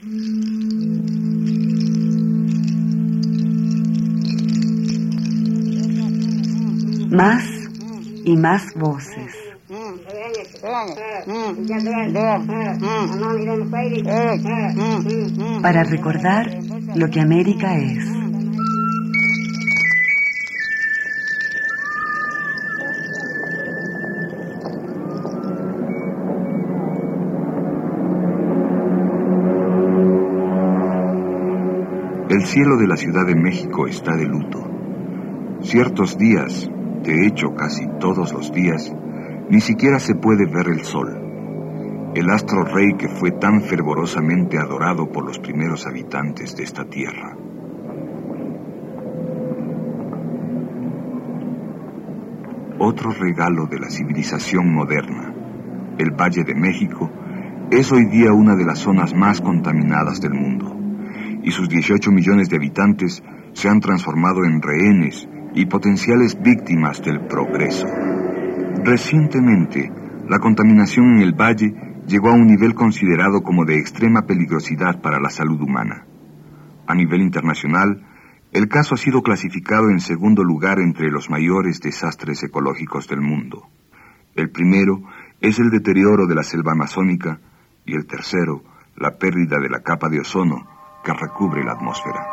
Más y más voces. Para recordar lo que América es. El cielo de la Ciudad de México está de luto. Ciertos días, de hecho casi todos los días, ni siquiera se puede ver el sol. El astro rey que fue tan fervorosamente adorado por los primeros habitantes de esta tierra. Otro regalo de la civilización moderna, el Valle de México, es hoy día una de las zonas más contaminadas del mundo, y sus 18 millones de habitantes se han transformado en rehenes y potenciales víctimas del progreso. Recientemente, la contaminación en el valle llegó a un nivel considerado como de extrema peligrosidad para la salud humana. A nivel internacional, el caso ha sido clasificado en segundo lugar entre los mayores desastres ecológicos del mundo. El primero es el deterioro de la selva amazónica y el tercero, la pérdida de la capa de ozono que recubre la atmósfera.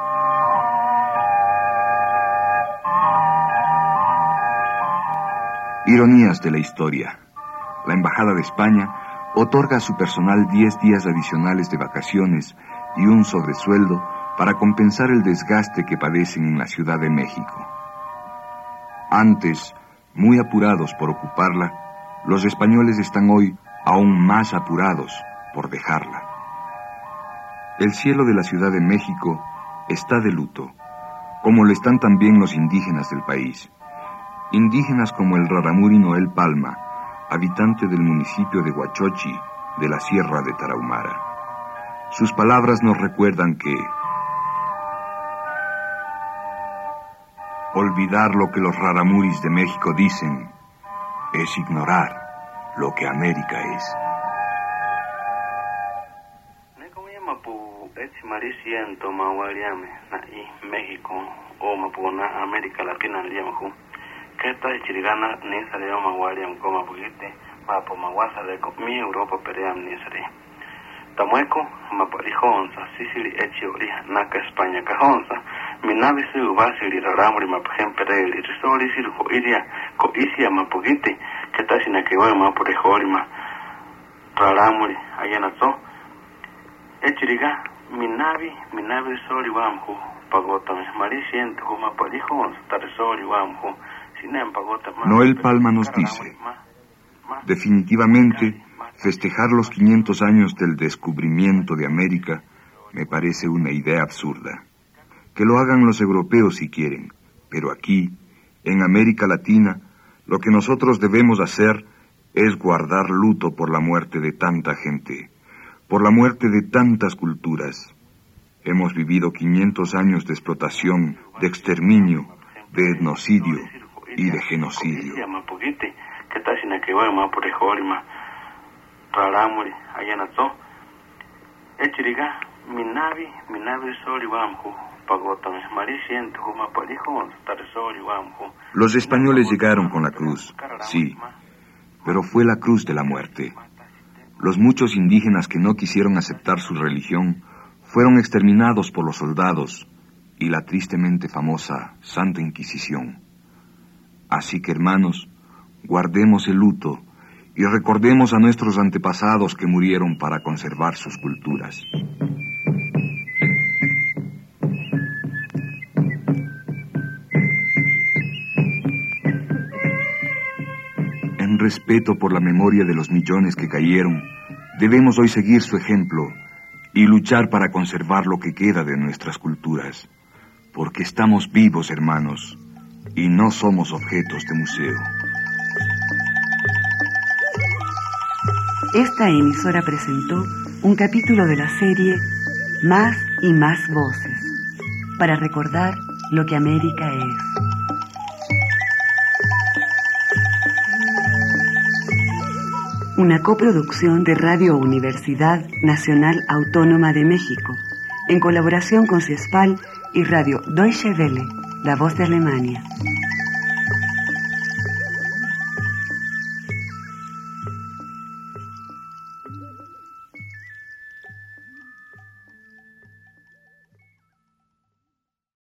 Ironías de la historia. La Embajada de España otorga a su personal 10 días adicionales de vacaciones y un sobresueldo para compensar el desgaste que padecen en la Ciudad de México. Antes, muy apurados por ocuparla, los españoles están hoy aún más apurados por dejarla. El cielo de la Ciudad de México está de luto, como lo están también los indígenas del país. Indígenas como el Rarámuri Noel Palma, habitante del municipio de Huachochi, de la Sierra de Tarahumara. Sus palabras nos recuerdan que olvidar lo que los Raramuris de México dicen es ignorar lo que América es. México o Mapuna, América Latina, que está chirigana ni salió Maguariam como Puguite, Mapo Maguasa de mi Europa Peream ni sale. Tamueco, Maparijonza, Sicily Echiori, Naca España Cajonza, Minavi Su Basili, Raramuri, Mapajem Perel, Risoli, Circo Iria, Coisia, Mapuguite, que está sin que voy más por Ejorima, Raramuri, Ayanazo, Echiriga, Minavi Soli Wamhu, Pagota, Mariciento, Maparijonza, Taresoli Wamhu. Noel Palma nos dice, definitivamente, festejar los 500 años del descubrimiento de América me parece una idea absurda. Que lo hagan los europeos si quieren, pero aquí, en América Latina, lo que nosotros debemos hacer es guardar luto por la muerte de tanta gente, por la muerte de tantas culturas. Hemos vivido 500 años de explotación, de exterminio, de etnocidio y de genocidio. Los españoles llegaron con la cruz, sí, pero fue la cruz de la muerte. Los muchos indígenas que no quisieron aceptar su religión fueron exterminados por los soldados y la tristemente famosa Santa Inquisición. Así que, hermanos, guardemos el luto y recordemos a nuestros antepasados que murieron para conservar sus culturas. En respeto por la memoria de los millones que cayeron, debemos hoy seguir su ejemplo y luchar para conservar lo que queda de nuestras culturas, porque estamos vivos, hermanos, y no somos objetos de museo. Esta emisora presentó un capítulo de la serie Más y más voces, para recordar lo que América es. Una coproducción de Radio Universidad Nacional Autónoma de México, en colaboración con CIESPAL y Radio Deutsche Welle, la voz de Alemania.